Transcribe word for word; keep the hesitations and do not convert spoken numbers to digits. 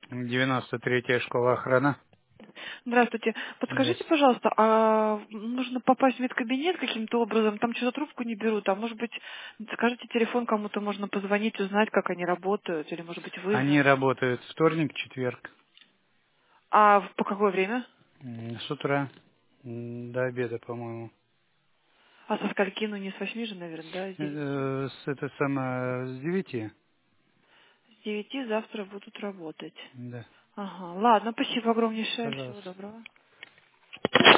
девяносто третья школа охраны. Здравствуйте. Да. Подскажите, пожалуйста, а нужно попасть в медкабинет каким-то образом? Там что-то трубку не берут, а может быть, скажите телефон, кому-то можно позвонить, узнать, как они работают, или может быть вы Они знаете. работают вторник, четверг, А в- по какое время? м, с утра м, до обеда, по-моему. А со скольки? Ну не с восьми же, наверное, да, с девяти. Э, С это самое с девяти. С девяти завтра будут работать. Да, Ага, ладно, спасибо огромнейшее, всего пожалуйста. доброго.